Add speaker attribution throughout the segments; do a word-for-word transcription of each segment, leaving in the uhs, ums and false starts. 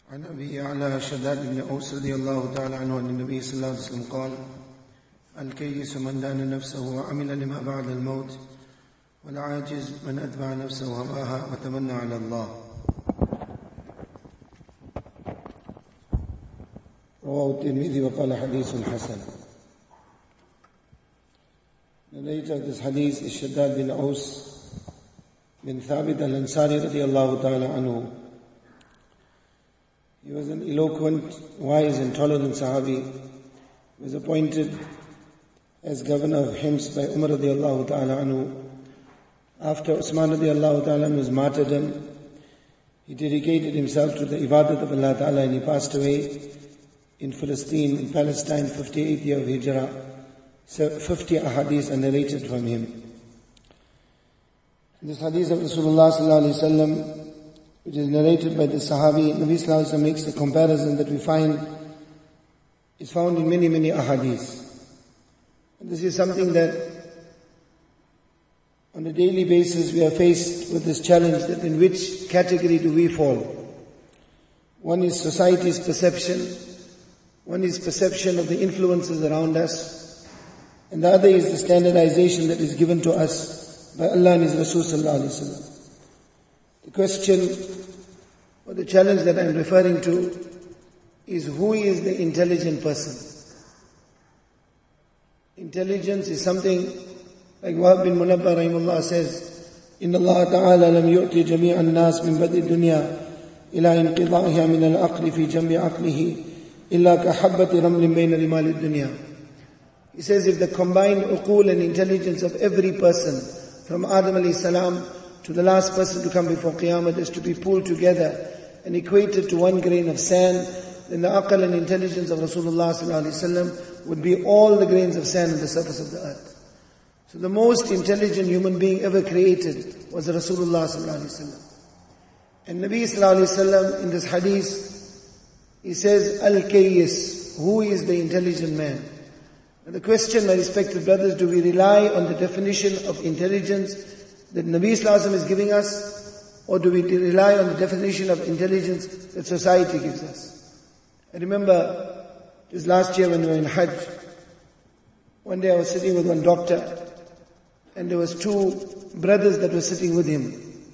Speaker 1: عن أبي يعلى شداد بن أوس رضي الله تعالى عنه أن النبي صلى الله عليه وسلم قال: الكيس من دان نفسه وعمل لما بعد الموت، والعاجز من أتبع نفسه هواها وتمنى على الله. رواه الترمذي وقال حديث حسن. The narrator of this hadith is Shaddad bin Aus bin Thabit al-Ansari radiyallahu ta'ala anhu. He was an eloquent, wise and tolerant Sahabi. He was appointed as governor of Hims by Umar radiyallahu ta'ala anhu. After Usman radiyallahu ta'ala anhu's martyrdom, he dedicated himself to the ibadat of Allah ta'ala and he passed away in Palestine, in Palestine, fifty-eighth year of Hijrah. So fifty ahadith are narrated from him. This hadith of Rasulullah sallallahu alaihi wasallam, which is narrated by the Sahabi, Nabi sallallahu alaihi wasallam makes a comparison that we find is found in many, many ahadith. And this is something that on a daily basis we are faced with this challenge that in which category do we fall? One is society's perception, one is perception of the influences around us, and the other is the standardization that is given to us by Allah and His Rasul sallallahu alaihi wasallam. The question or the challenge that I am referring to is, who is the intelligent person? Intelligence is something like Wahab bin Munabbah rahimahullah says, إن الله تعالى لم يؤتي جميع الناس من بدء الدنيا إلى انقضائها من العقل في جمع عقله إلا كحبة رمل بين رمال الدنيا. He says, if the combined uqul and intelligence of every person from Adam alayhi salam to the last person to come before Qiyamah is to be pulled together and equated to one grain of sand, then the aql and intelligence of Rasulullah sallallahu alaihi wasallam would be all the grains of sand on the surface of the earth. So the most intelligent human being ever created was Rasulullah sallallahu alaihi wasallam. And Nabi sallallahu alaihi wasallam in this hadith, he says, Al-Kayyis, who is the intelligent man? And the question, my respected brothers, do we rely on the definition of intelligence that Nabi sallallahu alaihi wasallam is giving us, or do we rely on the definition of intelligence that society gives us? I remember this last year when we were in Hajj, one day I was sitting with one doctor, and there was two brothers that were sitting with him.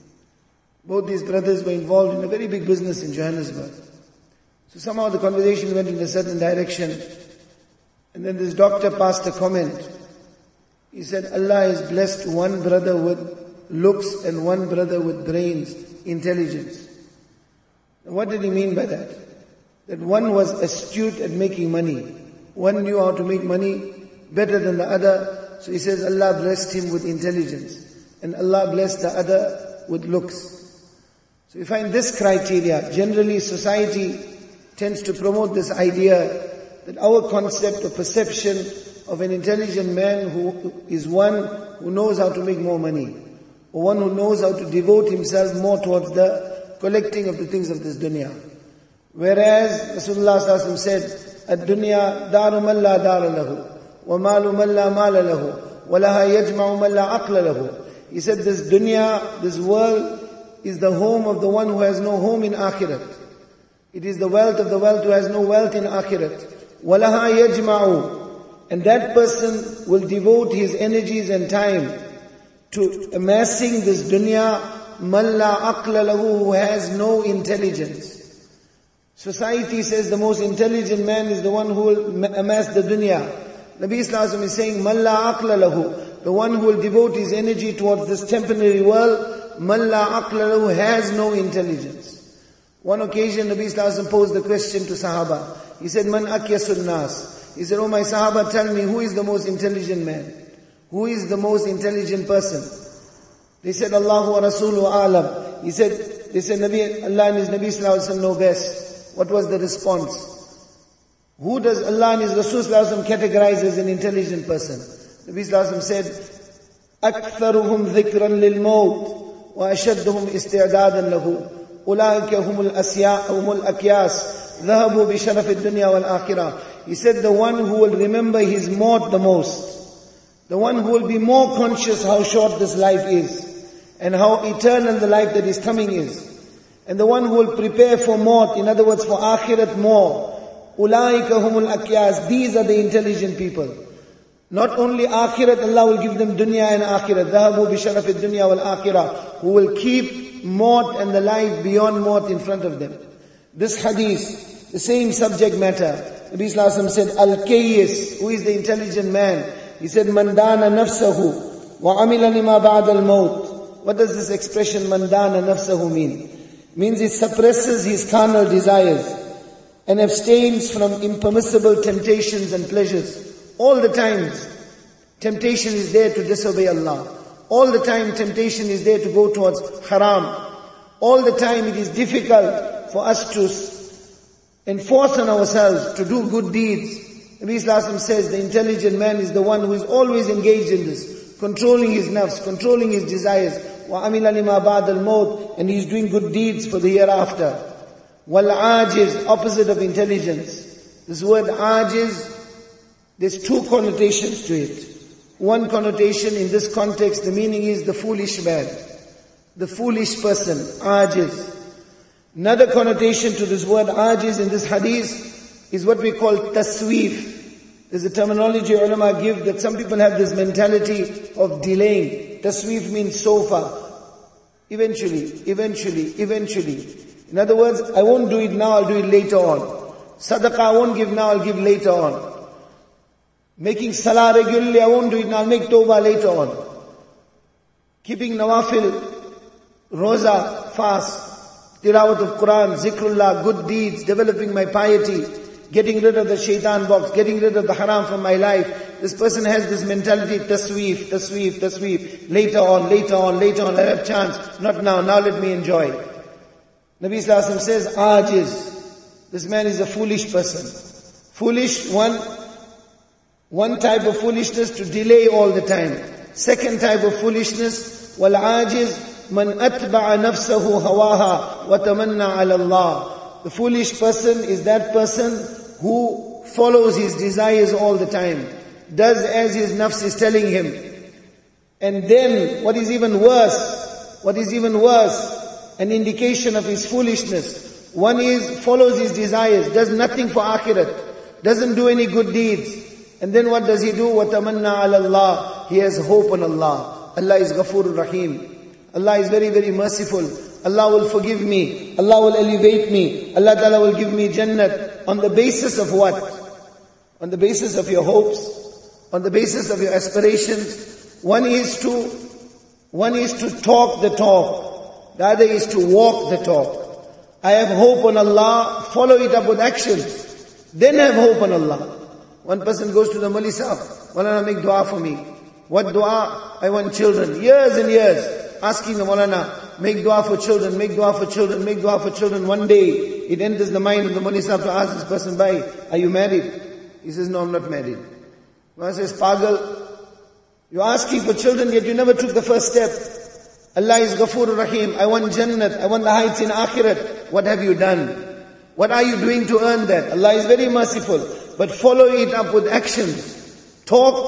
Speaker 1: Both these brothers were involved in a very big business in Johannesburg. So somehow the conversation went in a certain direction, and then this doctor passed a comment. He said, Allah has blessed one brother with looks and one brother with brains, intelligence. Now what did he mean by that? That one was astute at making money. One knew how to make money better than the other. So he says Allah blessed him with intelligence. And Allah blessed the other with looks. So we find this criteria. Generally society tends to promote this idea that our concept or perception of an intelligent man who is one who knows how to make more money, or one who knows how to devote himself more towards the collecting of the things of this dunya. Whereas Rasulullah sallallahu alaihi wasallam said, "Ad-dunya daru man la dara lahu, wa malu man la mala lahu, wa laha yajma'u man la aqla lahu." He said, this dunya, this world, is the home of the one who has no home in akhirat. It is the wealth of the wealth who has no wealth in akhirat. وَلَهَا يَجْمَعُ. And that person will devote his energies and time to amassing this dunya, مَنْ لَا عَقْلَ لَهُ, who has no intelligence. Society says the most intelligent man is the one who will amass the dunya. Nabi Sallallahu Alaihi Wasallam is saying, مَنْ لَا عَقْلَ لَهُ, the one who will devote his energy towards this temporary world, مَنْ لَا عَقْلَ لَهُ, has no intelligence. One occasion Nabi Sallallahu Alaihi Wasallam posed the question to Sahaba. He said, Man akyasun nas. He said, oh my Sahaba, tell me, who is the most intelligent man? Who is the most intelligent person? They said, Allahu wa Rasulu a'lam. He said, they said, Nabi, Allah and His Nabi Sallallahu Alaihi Wasallam know best. What was the response? Who does Allah and His Rasul Sallallahu Alaihi Wasallam categorize as an intelligent person? Nabi Sallallahu Alaihi Wasallam said, أكثرهم ذكرا للموت وأشدهم استعدادا له أولئك هم الأسياء هم الأكياس ذهبوا بشرف الدنيا والآخرة. He said the one who will remember his maut the most, the one who will be more conscious how short this life is and how eternal the life that is coming is, and the one who will prepare for maut, in other words for akhirat more. Ulaika humul akyas, these are the intelligent people. Not only akhirat, Allah will give them dunya and akhirat. Dhahabu bi sharaf ad-dunya wal akhirah, who will keep maut and the life beyond maut in front of them. This hadith, the same subject matter. Nabi Sallallahu Alaihi Wasallam said, Al-Kayyis, who is the intelligent man? He said, Mandana nafsahu wa amila lima ba'da al-maut. What does this expression Mandana nafsahu mean? Means it suppresses his carnal desires and abstains from impermissible temptations and pleasures. All the times, temptation is there to disobey Allah. All the time, temptation is there to go towards haram. All the time, it is difficult for us to enforce on ourselves to do good deeds. Nabi Sallallahu Alaihi Wasallam says the intelligent man is the one who is always engaged in this, controlling his nafs, controlling his desires. وَعَمِلَ لِمَا بَعْدَ الْمَوْتِ, and he is doing good deeds for the hereafter. وَالْعَاجِزِ, opposite of intelligence. This word ajiz, there's two connotations to it. One connotation in this context, the meaning is the foolish man, the foolish person, ajiz. Another connotation to this word ajiz in this hadith is what we call tasweef. There's a terminology ulama give that some people have this mentality of delaying. Tasweef means sofa. Eventually, eventually, eventually. In other words, I won't do it now, I'll do it later on. Sadaqah I won't give now, I'll give later on. Making salah regularly, I won't do it now, I'll make tawbah later on. Keeping nawafil, roza, fast, tilawat of Quran, zikrullah, good deeds, developing my piety, getting rid of the shaitan box, getting rid of the haram from my life. This person has this mentality, tasweef, tasweef, tasweef. Later on, later on, later on, I have chance. Not now, now let me enjoy. Nabi Sallallahu Alaihi Wasallam says, ajiz. This man is a foolish person. Foolish, one, one type of foolishness to delay all the time. Second type of foolishness, wal ajiz, man atba'a nafsahu hawaha wa tamanna ala Allah. The foolish person is that person who follows his desires all the time, does as his nafs is telling him. And then, what is even worse, what is even worse, an indication of his foolishness. One is, follows his desires, does nothing for akhirat, doesn't do any good deeds. And then what does he do? وَتَمَنَّا عَلَى اللَّهِ. He has hope on Allah. Allah is Ghafurur Rahim. Allah is very, very merciful. Allah will forgive me. Allah will elevate me. Allah Ta'ala will give me Jannat. On the basis of what? On the basis of your hopes, on the basis of your aspirations. One is to, one is to talk the talk. The other is to walk the talk. I have hope on Allah, follow it up with actions. Then have hope on Allah. One person goes to the Mali Sahib, Maulana, make dua for me. What dua? I want children. Years and years asking the Maulana, make dua for children, make dua for children, make dua for children. One day it enters the mind of the Mali Sahib to ask this person, bhai, are you married? He says, no, I'm not married. Maulana says, Pagal, you're asking for children yet you never took the first step. Allah is Ghafurur Rahim. I want Jannat, I want the heights in Akhirat. What have you done? What are you doing to earn that? Allah is very merciful. But follow it up with actions.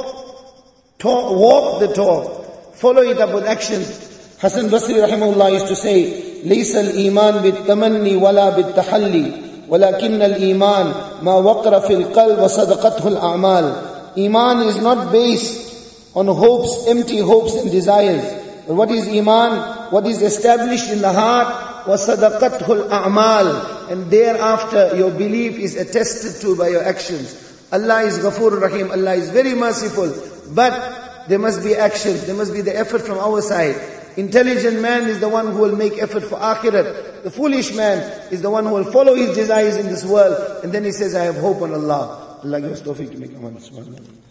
Speaker 1: Talk, talk, walk the talk. Follow it up with actions. Hasan Basri rahimahullah used to say, ليس الإيمان بالتمني ولا بالتحلي ولكن الإيمان ما وقر في القلب وصدقته الأعمال. Iman is not based on hopes, empty hopes and desires. But what is Iman? What is established in the heart? وَصَدَقَتْهُ الْأَعْمَالِ. And thereafter your belief is attested to by your actions. Allah is Ghafur Rahim. Allah is very merciful. But there must be actions. There must be the effort from our side. Intelligent man is the one who will make effort for akhirat. The foolish man is the one who will follow his desires in this world. And then he says, I have hope on Allah. Allah give us tawfiq to make amal. Subhanallah.